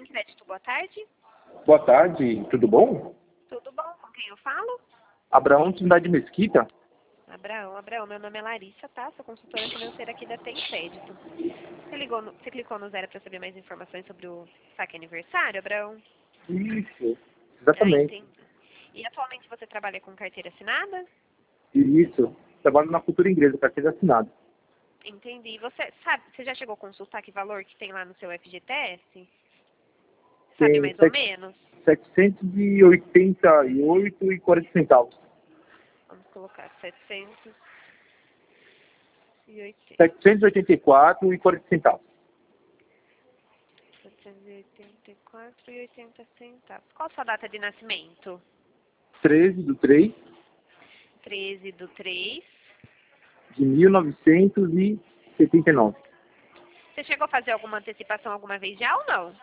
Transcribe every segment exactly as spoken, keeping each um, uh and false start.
Tem Crédito, boa tarde. Boa tarde, tudo bom? Tudo bom? Com quem eu falo? Abraão Trindade Mesquita. Abraão, Abraão, meu nome é Larissa, tá? Sou consultora financeira aqui da Tem Crédito. Você, ligou no, você clicou no zero para saber mais informações sobre o saque aniversário, Abraão? Isso, Ah, exatamente. entendi. E atualmente você trabalha com carteira assinada? Isso, trabalho na cultura inglesa, carteira assinada. Entendi. Você sabe, você já chegou a consultar que valor que tem lá no seu F G T S? Sabe Tem mais ou menos? setecentos e oitenta e oito e quarenta centavos. Vamos colocar setecentos e oitenta. setecentos e oitenta e quatro e quarenta centavos. setecentos e oitenta e quatro e oitenta centavos. Qual a sua data de nascimento? treze do três treze do três. de mil novecentos e setenta e nove. Você chegou a fazer alguma antecipação alguma vez já ou não?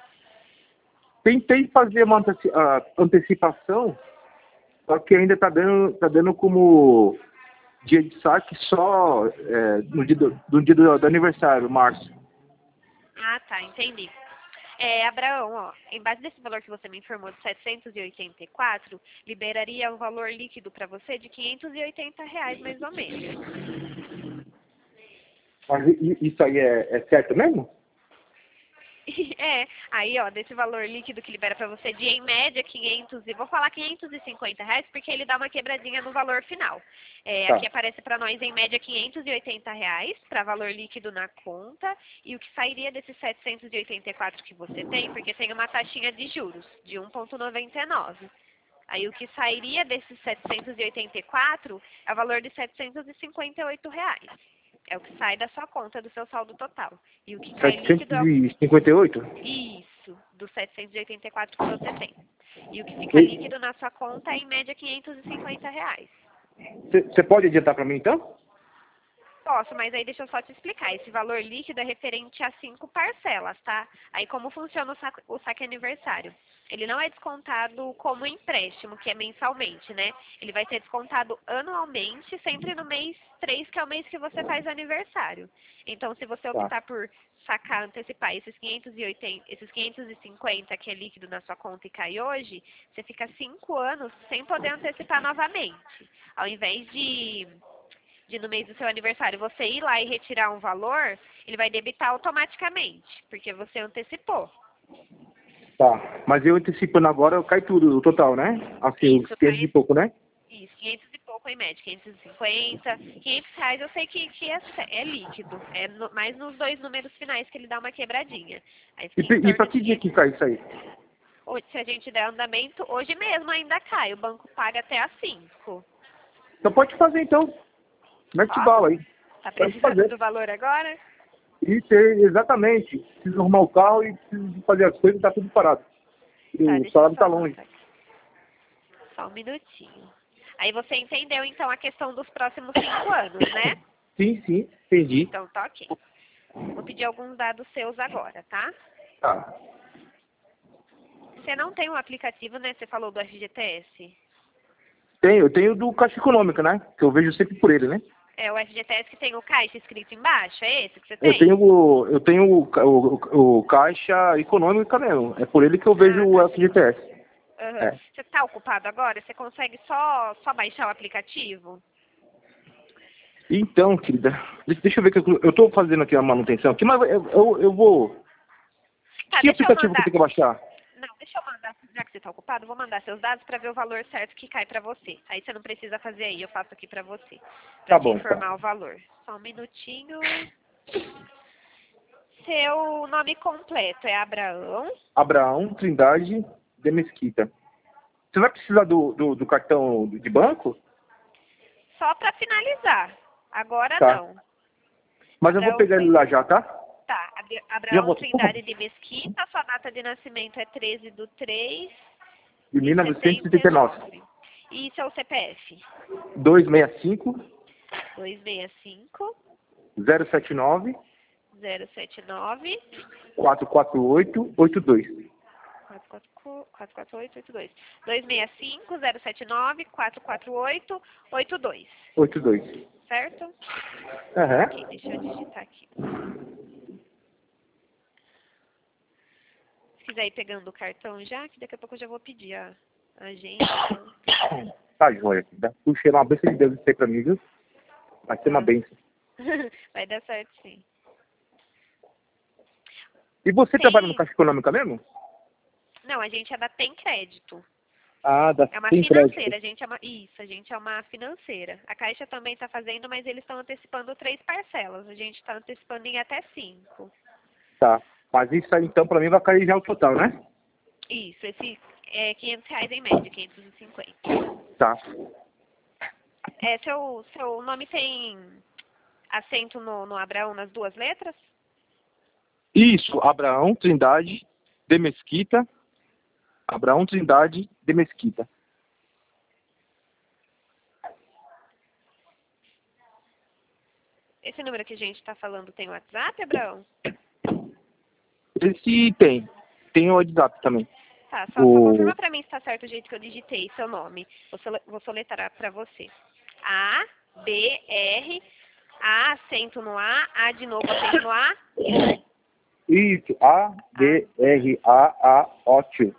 Tentei fazer uma anteci- ah, antecipação, só que ainda está dando, tá dando como dia de saque só é, no dia, do, do, dia do, do aniversário, março. Ah, tá, entendi. É, Abraão, ó, em base desse valor que você me informou de setecentos e oitenta e quatro, liberaria um valor líquido para você de quinhentos e oitenta reais, mais ou menos. Mas i- isso aí é, é certo mesmo? É, aí ó, desse valor líquido que libera pra você de em média quinhentos, e vou falar quinhentos e cinquenta reais porque ele dá uma quebradinha no valor final. É, Tá. aqui aparece pra nós em média quinhentos e oitenta reais para valor líquido na conta, e o que sairia desses setecentos e oitenta e quatro que você tem, porque tem uma taxinha de juros de um vírgula noventa e nove. Aí o que sairia desses setecentos e oitenta e quatro é o valor de setecentos e cinquenta e oito reais. É o que sai da sua conta, do seu saldo total. E o que cai líquido é o... setecentos e cinquenta e oito? Isso, dos setecentos e oitenta e quatro que você tem. E o que fica E- líquido na sua conta é, em média, quinhentos e cinquenta reais. Você pode adiantar para mim então? Posso, mas aí deixa eu só te explicar. Esse valor líquido é referente a cinco parcelas, tá? Aí como funciona o saque, o saque aniversário? Ele não é descontado como empréstimo, que é mensalmente, né? Ele vai ser descontado anualmente, sempre no mês três, que é o mês que você faz aniversário. Então, se você Tá. optar por sacar, antecipar esses quinhentos e oitenta, esses quinhentos e cinquenta que é líquido na sua conta e cai hoje, você fica cinco anos sem poder antecipar novamente. Ao invés de de no mês do seu aniversário você ir lá e retirar um valor, ele vai debitar automaticamente, porque você antecipou. Tá. Mas eu antecipando agora, cai tudo, o total, né? Assim, os Isso, quinhentos e cai pouco, né? isso, quinhentos e pouco em média, quinhentos e cinquenta, quinhentos reais eu sei que, que é, é líquido, é no, mais nos dois números finais que ele dá uma quebradinha. Aí E, fica em pe- e para torno de que dia que quinhentos. cai isso aí? Hoje, se a gente der andamento, hoje mesmo ainda cai, o banco paga até às cinco. Então pode fazer então. Mete Posso? bala aí. Tá Pode precisando fazer. do valor agora? Isso, é, exatamente. Preciso arrumar o carro e preciso de fazer as coisas, tá tudo parado. E Tá, o deixa eu salário só tá longe. anotar aqui. Só um minutinho. Aí você entendeu, então, a questão dos próximos cinco anos, né? Sim, sim, entendi. Então, tá ok. Vou pedir alguns dados seus agora, tá? Tá. Você não tem um aplicativo, né? Você falou do F G T S. Tenho, eu tenho do Caixa Econômica, né? Que eu vejo sempre por ele, né? É o F G T S que tem o caixa escrito embaixo? É esse que você Eu tem? tenho o, eu tenho o, ca- o, o Caixa Econômica mesmo. É por ele que eu vejo Ah, o tá. F G T S. Aham. É. Você tá ocupado agora? Você consegue só, só baixar o aplicativo? Então, querida, deixa, deixa eu ver que eu, eu tô fazendo aqui a manutenção aqui, mas eu, eu, eu vou... Tá, Que deixa eu aplicativo que eu mandar. tenho que baixar? Não, deixa eu mandar, já que você tá ocupado, vou mandar seus dados para ver o valor certo que cai para você. Aí você não precisa fazer aí, eu faço aqui para você, para Tá te bom, tá. informar o valor. Só um minutinho. Seu nome completo é Abraão. Abraão Trindade de Mesquita. Você vai precisar do, do, do cartão de banco? Só para finalizar. Agora Tá. não. Mas eu vou Abraão pegar ele Trindade. lá já, tá? Tá, Abra- Já Abraão vou. Trindade de Mesquita, sua data de nascimento é treze do três De de mil novecentos e setenta e setenta e nove. nove. E seu C P F? duzentos e sessenta e cinco, dois seis cinco, zero sete nove, zero sete nove, quatro quatro oito, oito dois. quatro quatro oito oito dois. dois seis cinco, zero sete nove, quatro quatro oito, oito dois. oito dois. Certo? Aham. Ok, deixa eu digitar aqui. Se quiser quiser ir pegando o cartão já, que daqui a pouco eu já vou pedir a a agenda. Tá, joia. Puxei uma bênção de Deus isso aí pra mim, viu? Vai ser uma bênção. Vai dar certo, sim. E você Tem... trabalha no Caixa Econômica mesmo? Não, a gente é da Tem Crédito. Ah, da É uma Tem financeira, Crédito. a gente é uma... Isso, a gente é uma financeira. A Caixa também está fazendo, mas eles estão antecipando três parcelas. A gente está antecipando em até cinco. Tá. Mas isso aí, então, pra mim vai cair já o total, né? Isso, esse é quinhentos reais em média, quinhentos e cinquenta. Tá. É, seu, seu nome tem acento no, no Abraão nas duas letras? Isso, Abraão Trindade de Mesquita. Abraão Trindade de Mesquita. Esse número que a gente está falando tem WhatsApp, Abraão? Esse tem. Tem o WhatsApp também. Tá, só, o... só confirma pra mim se tá certo o jeito que eu digitei seu nome. Vou, sole, vou soletrar pra você. A, B, R, A, acento no A, A de novo, acento no A. Isso, A, B, R, A, A, O, T.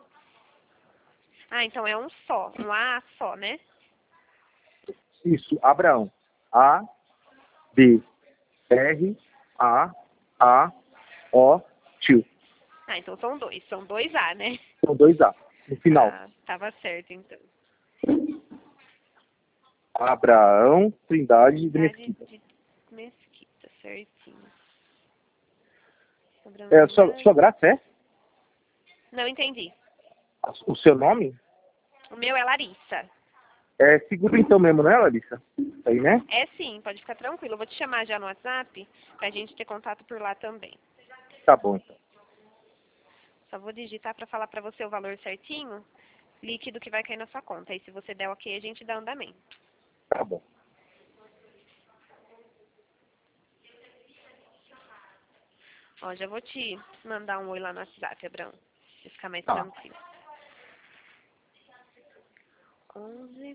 Ah, então é um só, um A só, né? Isso, Abraão. A, B, R, A, A, O, T. Ah, então são dois, são dois A, né? São dois A, no final. Ah, tava certo, então. Abraão Trindade de Mesquita. De Mesquita, certinho. Abraão É, sua, Trindade. sua graça é? Não entendi. O seu nome? O meu é Larissa. É seguro então mesmo, né, Larissa? Isso aí, né? É sim, pode ficar tranquilo. Eu vou te chamar já no WhatsApp pra gente ter contato por lá também. Tá bom, então. Só vou digitar pra falar pra você o valor certinho, líquido que vai cair na sua conta. Aí se você der ok, a gente dá andamento. Tá bom. Ó, já vou te mandar um oi lá no WhatsApp, Abraão. Pra ficar mais Tá. tranquilo. onze.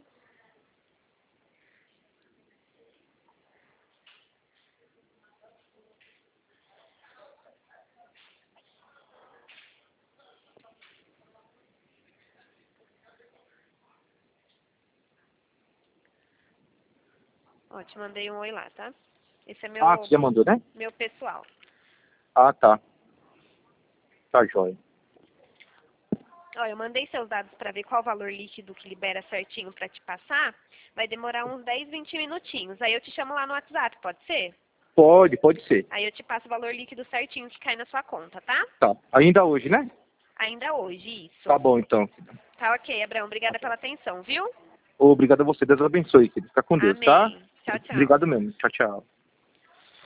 Ó, te mandei um oi lá, tá? Esse é meu, Ah, você já mandou, né? meu pessoal. Ah, tá. Tá jóia. Ó, eu mandei seus dados para ver qual o valor líquido que libera certinho para te passar. Vai demorar uns dez, vinte minutinhos. Aí eu te chamo lá no WhatsApp, pode ser? Pode, pode ser. Aí eu te passo o valor líquido certinho que cai na sua conta, tá? Tá. Ainda hoje, né? Ainda hoje, isso. Tá bom, então. Tá ok, Abraão. Obrigada pela atenção, viu? Obrigado a você. Deus abençoe, querido. Fica com Deus, tá? Amém. Tchau, tchau. Obrigado mesmo. Tchau, tchau.